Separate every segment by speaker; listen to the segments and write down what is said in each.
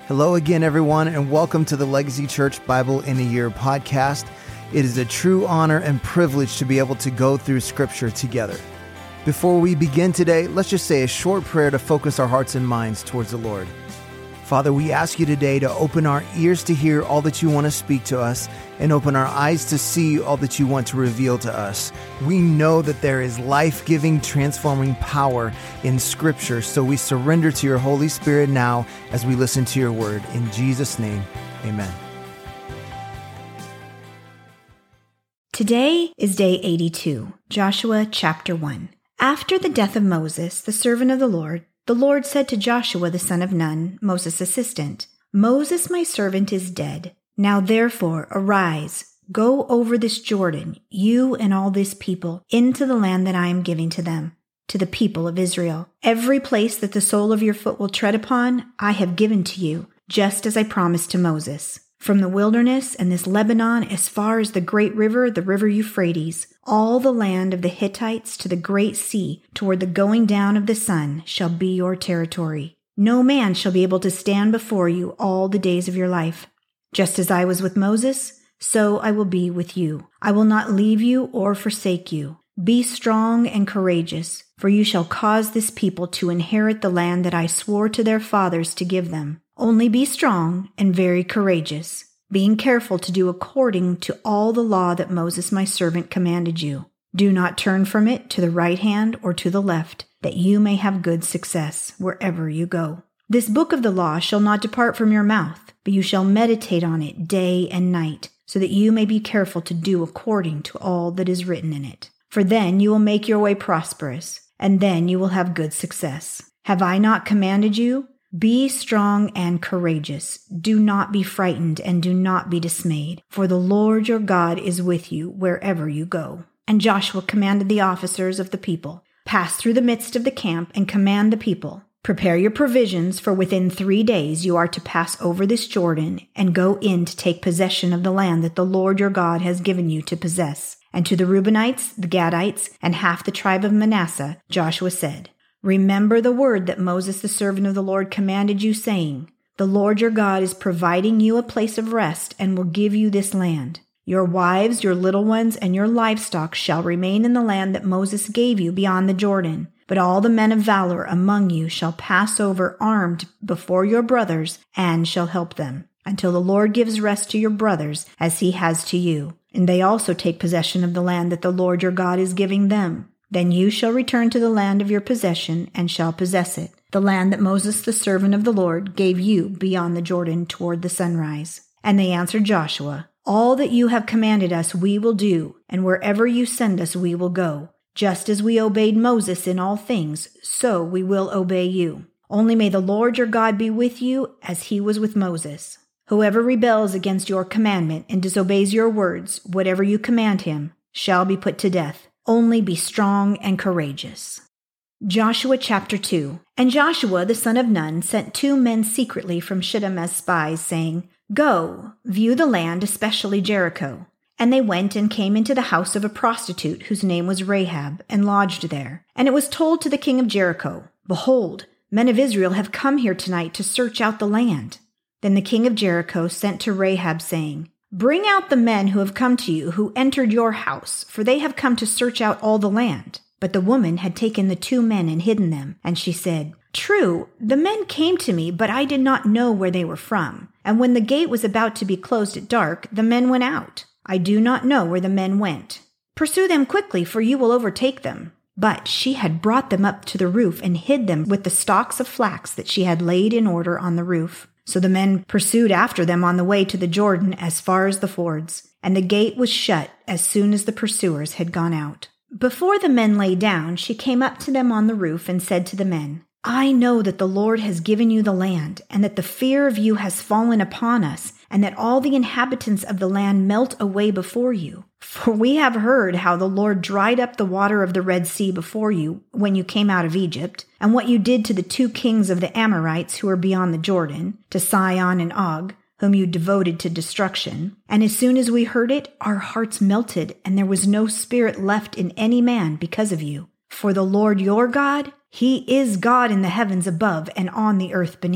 Speaker 1: Hello again, everyone, and welcome to the Legacy Church Bible in a Year podcast. It is a true honor and privilege to be able to go through Scripture together. Before we begin today, let's just say a short prayer to focus our hearts and minds towards the Lord. Father, we ask you today to open our ears to hear all that you want to speak to us and open our eyes to see all that you want to reveal to us. We know that there is life-giving, transforming power in Scripture, so we surrender to your Holy Spirit now as we listen to your word. In Jesus' name, amen.
Speaker 2: Today is day 82, Joshua chapter 1. After the death of Moses, the servant of the Lord said to Joshua the son of Nun, Moses' assistant, "Moses my servant is dead. Now therefore arise, go over this Jordan, you and all this people, into the land that I am giving to them, to the people of Israel. Every place that the sole of your foot will tread upon, I have given to you, just as I promised to Moses. From the wilderness and this Lebanon as far as the great river, the river Euphrates, all the land of the Hittites to the great sea toward the going down of the sun shall be your territory. No man shall be able to stand before you all the days of your life. Just as I was with Moses, so I will be with you. I will not leave you or forsake you. Be strong and courageous, for you shall cause this people to inherit the land that I swore to their fathers to give them. Only be strong and very courageous, being careful to do according to all the law that Moses my servant commanded you. Do not turn from it to the right hand or to the left, that you may have good success wherever you go. This book of the law shall not depart from your mouth, but you shall meditate on it day and night, so that you may be careful to do according to all that is written in it. For then you will make your way prosperous, and then you will have good success. Have I not commanded you? Be strong and courageous. Do not be frightened and do not be dismayed, for the Lord your God is with you wherever you go." And Joshua commanded the officers of the people, "Pass through the midst of the camp and command the people. Prepare your provisions, for within 3 days you are to pass over this Jordan and go in to take possession of the land that the Lord your God has given you to possess." And to the Reubenites, the Gadites, and half the tribe of Manasseh, Joshua said, "Remember the word that Moses the servant of the Lord commanded you, saying, 'The Lord your God is providing you a place of rest and will give you this land. Your wives, your little ones, and your livestock shall remain in the land that Moses gave you beyond the Jordan. But all the men of valor among you shall pass over armed before your brothers and shall help them, until the Lord gives rest to your brothers as he has to you, and they also take possession of the land that the Lord your God is giving them. Then you shall return to the land of your possession and shall possess it, the land that Moses the servant of the Lord gave you beyond the Jordan toward the sunrise.' And they answered Joshua, 'All that you have commanded us we will do, and wherever you send us we will go. Just as we obeyed Moses in all things, so we will obey you. Only may the Lord your God be with you as he was with Moses. Whoever rebels against your commandment and disobeys your words, whatever you command him, shall be put to death. Only be strong and courageous." Joshua chapter 2. And Joshua the son of Nun sent 2 men secretly from Shittim as spies, saying, "Go, view the land, especially Jericho." And they went and came into the house of a prostitute whose name was Rahab, and lodged there. And it was told to the king of Jericho, "Behold, men of Israel have come here tonight to search out the land." Then the king of Jericho sent to Rahab, saying, "Bring out the men who have come to you, who entered your house, for they have come to search out all the land." But the woman had taken the 2 men and hidden them, and she said, "True, the men came to me, but I did not know where they were from. And when the gate was about to be closed at dark, the men went out. I do not know where the men went. Pursue them quickly, for you will overtake them." But she had brought them up to the roof and hid them with the stalks of flax that she had laid in order on the roof. So the men pursued after them on the way to the Jordan as far as the fords, and the gate was shut as soon as the pursuers had gone out. Before the men lay down, she came up to them on the roof and said to the men, "I know that the Lord has given you the land, and that the fear of you has fallen upon us, and that all the inhabitants of the land melt away before you. For we have heard how the Lord dried up the water of the Red Sea before you when you came out of Egypt, and what you did to the 2 kings of the Amorites who are beyond the Jordan, to Sihon and Og, whom you devoted to destruction. And as soon as we heard it, our hearts melted, and there was no spirit left in any man because of you. For the Lord your God, he is God in the heavens above and on the earth beneath.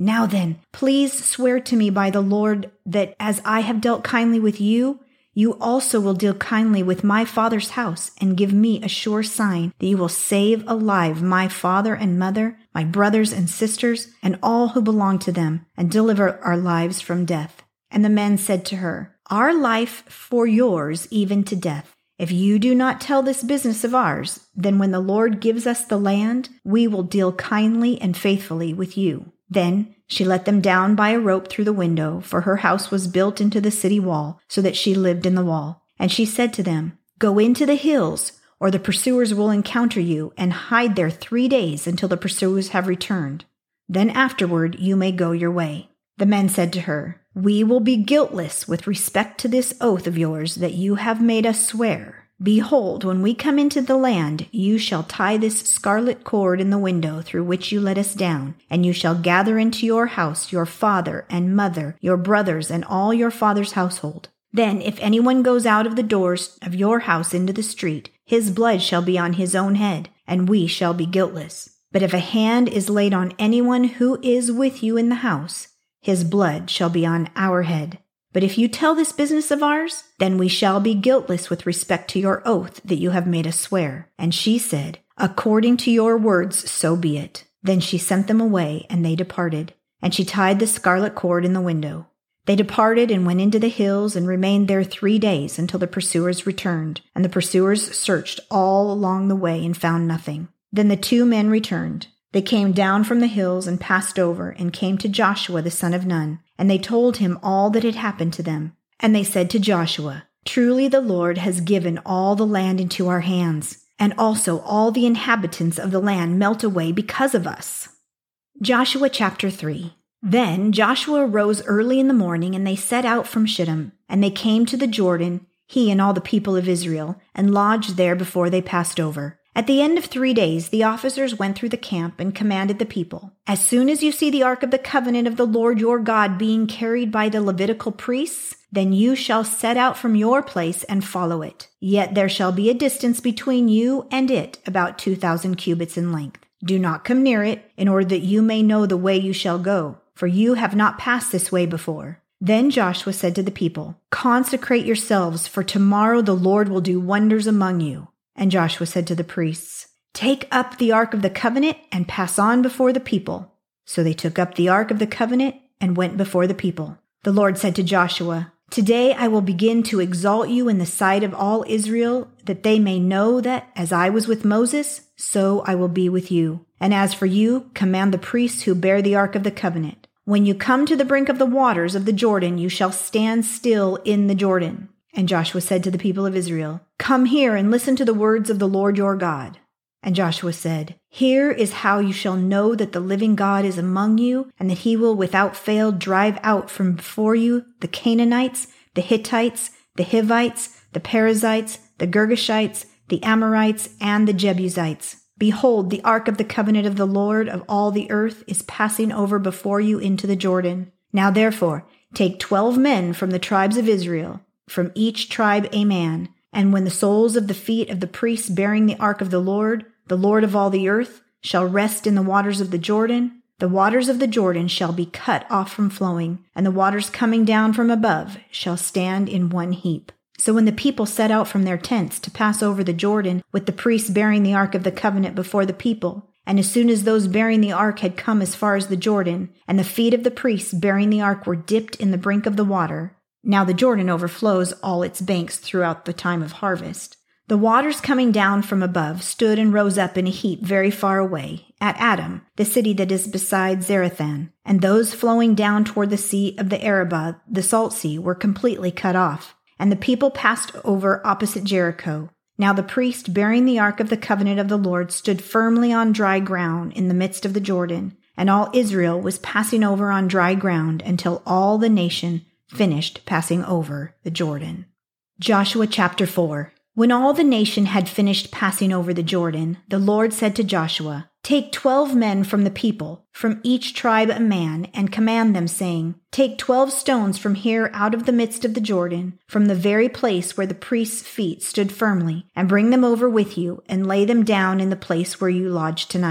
Speaker 2: Now then, please swear to me by the Lord that as I have dealt kindly with you, you also will deal kindly with my father's house and give me a sure sign that you will save alive my father and mother, my brothers and sisters, and all who belong to them, and deliver our lives from death." And the men said to her, "Our life for yours, even to death. If you do not tell this business of ours, then when the Lord gives us the land, we will deal kindly and faithfully with you." Then she let them down by a rope through the window, for her house was built into the city wall, so that she lived in the wall. And she said to them, "Go into the hills, or the pursuers will encounter you, and hide there 3 days until the pursuers have returned. Then afterward you may go your way." The men said to her, "We will be guiltless with respect to this oath of yours that you have made us swear. Behold, when we come into the land, you shall tie this scarlet cord in the window through which you let us down, and you shall gather into your house your father and mother, your brothers, and all your father's household. Then if anyone goes out of the doors of your house into the street, his blood shall be on his own head, and we shall be guiltless. But if a hand is laid on anyone who is with you in the house, his blood shall be on our head. But if you tell this business of ours, then we shall be guiltless with respect to your oath that you have made us swear." And she said, "According to your words, so be it." Then she sent them away, and they departed. And she tied the scarlet cord in the window. They departed and went into the hills and remained there 3 days until the pursuers returned. And the pursuers searched all along the way and found nothing. Then the 2 men returned. They came down from the hills and passed over and came to Joshua the son of Nun, and they told him all that had happened to them. And they said to Joshua, "Truly the Lord has given all the land into our hands, and also all the inhabitants of the land melt away because of us." Joshua chapter 3. Then Joshua rose early in the morning, and they set out from Shittim, and they came to the Jordan, he and all the people of Israel, and lodged there before they passed over. At the end of 3 days, the officers went through the camp and commanded the people, "As soon as you see the ark of the covenant of the Lord your God being carried by the Levitical priests, then you shall set out from your place and follow it. Yet there shall be a distance between you and it, about 2,000 cubits in length. Do not come near it, in order that you may know the way you shall go, for you have not passed this way before." Then Joshua said to the people, "Consecrate yourselves, for tomorrow the Lord will do wonders among you." And Joshua said to the priests, "Take up the ark of the covenant and pass on before the people." So they took up the ark of the covenant and went before the people. The Lord said to Joshua, "Today I will begin to exalt you in the sight of all Israel, that they may know that as I was with Moses, so I will be with you. And as for you, command the priests who bear the ark of the covenant. When you come to the brink of the waters of the Jordan, you shall stand still in the Jordan." And Joshua said to the people of Israel, "Come here and listen to the words of the Lord your God." And Joshua said, "Here is how you shall know that the living God is among you, and that he will without fail drive out from before you the Canaanites, the Hittites, the Hivites, the Perizzites, the Girgashites, the Amorites, and the Jebusites. Behold, the ark of the covenant of the Lord of all the earth is passing over before you into the Jordan. Now therefore, take 12 men from the tribes of Israel, from each tribe a man, and when the soles of the feet of the priests bearing the ark of the Lord of all the earth, shall rest in the waters of the Jordan, the waters of the Jordan shall be cut off from flowing, and the waters coming down from above shall stand in one heap." So when the people set out from their tents to pass over the Jordan, with the priests bearing the ark of the covenant before the people, and as soon as those bearing the ark had come as far as the Jordan, and the feet of the priests bearing the ark were dipped in the brink of the water, now the Jordan overflows all its banks throughout the time of harvest, the waters coming down from above stood and rose up in a heap very far away, at Adam, the city that is beside Zarethan, and those flowing down toward the sea of the Arabah, the salt sea, were completely cut off, and the people passed over opposite Jericho. Now the priest bearing the ark of the covenant of the Lord stood firmly on dry ground in the midst of the Jordan, and all Israel was passing over on dry ground until all the nation finished passing over the Jordan. Joshua chapter 4. When all the nation had finished passing over the Jordan, the Lord said to Joshua, "Take 12 men from the people, from each tribe a man, and command them, saying, Take 12 stones from here out of the midst of the Jordan, from the very place where the priest's feet stood firmly, and bring them over with you, and lay them down in the place where you lodge tonight.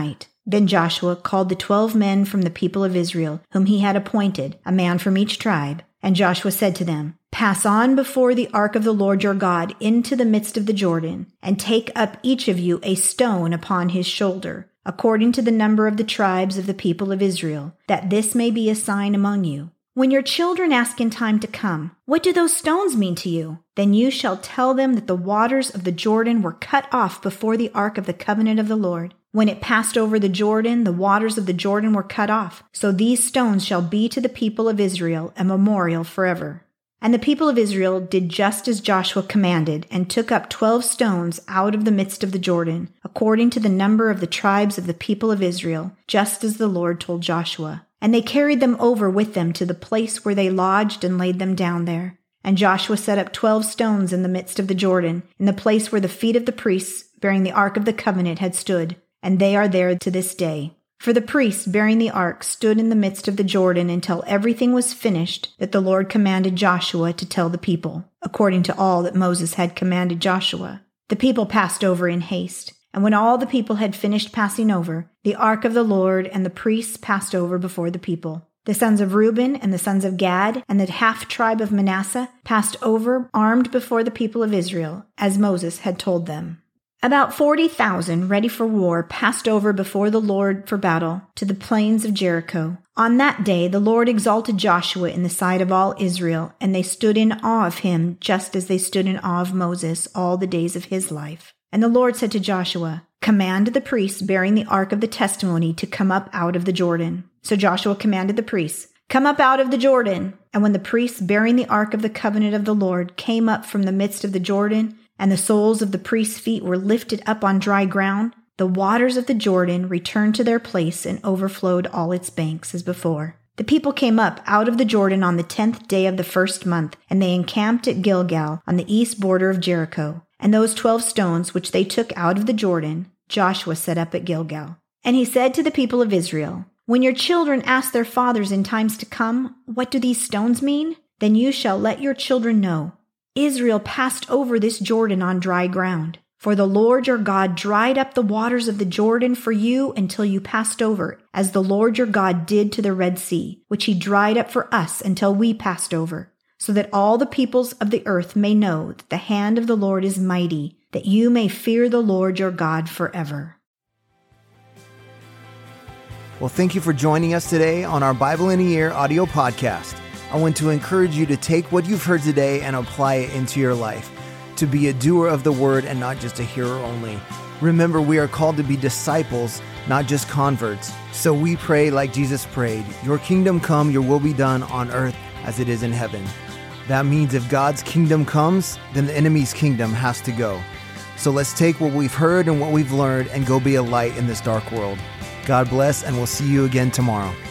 Speaker 2: Then Joshua called the 12 men from the people of Israel, whom he had appointed, a man from each tribe. And Joshua said to them, "Pass on before the ark of the Lord your God into the midst of the Jordan, and take up each of you a stone upon his shoulder, according to the number of the tribes of the people of Israel, that this may be a sign among you. When your children ask in time to come, 'What do those stones mean to you?' then you shall tell them that the waters of the Jordan were cut off before the ark of the covenant of the Lord. When it passed over the Jordan, the waters of the Jordan were cut off. So these stones shall be to the people of Israel a memorial forever." And the people of Israel did just as Joshua commanded, and took up 12 stones out of the midst of the Jordan, according to the number of the tribes of the people of Israel, just as the Lord told Joshua. And they carried them over with them to the place where they lodged and laid them down there. And Joshua set up 12 stones in the midst of the Jordan, in the place where the feet of the priests bearing the ark of the covenant had stood. And they are there to this day. For the priests bearing the ark stood in the midst of the Jordan until everything was finished that the Lord commanded Joshua to tell the people, according to all that Moses had commanded Joshua. The people passed over in haste. And when all the people had finished passing over, the ark of the Lord and the priests passed over before the people. The sons of Reuben and the sons of Gad and the half-tribe of Manasseh passed over armed before the people of Israel, as Moses had told them. About 40,000 ready for war passed over before the Lord for battle to the plains of Jericho. On that day the Lord exalted Joshua in the sight of all Israel, and they stood in awe of him just as they stood in awe of Moses all the days of his life. And the Lord said to Joshua, "Command the priests bearing the ark of the testimony to come up out of the Jordan." So Joshua commanded the priests, "Come up out of the Jordan." And when the priests bearing the ark of the covenant of the Lord came up from the midst of the Jordan, and the soles of the priests' feet were lifted up on dry ground, the waters of the Jordan returned to their place and overflowed all its banks as before. The people came up out of the Jordan on the 10th day of the first month, and they encamped at Gilgal on the east border of Jericho. And those 12 stones which they took out of the Jordan, Joshua set up at Gilgal. And he said to the people of Israel, "When your children ask their fathers in times to come, 'What do these stones mean?' then you shall let your children know, Israel passed over this Jordan on dry ground. For the Lord your God dried up the waters of the Jordan for you until you passed over, as the Lord your God did to the Red Sea, which he dried up for us until we passed over, so that all the peoples of the earth may know that the hand of the Lord is mighty, that you may fear the Lord your God forever."
Speaker 1: Well, thank you for joining us today on our Bible in a Year audio podcast. I want to encourage you to take what you've heard today and apply it into your life, to be a doer of the word and not just a hearer only. Remember, we are called to be disciples, not just converts. So we pray like Jesus prayed, "Your kingdom come, your will be done on earth as it is in heaven." That means if God's kingdom comes, then the enemy's kingdom has to go. So let's take what we've heard and what we've learned and go be a light in this dark world. God bless, and we'll see you again tomorrow.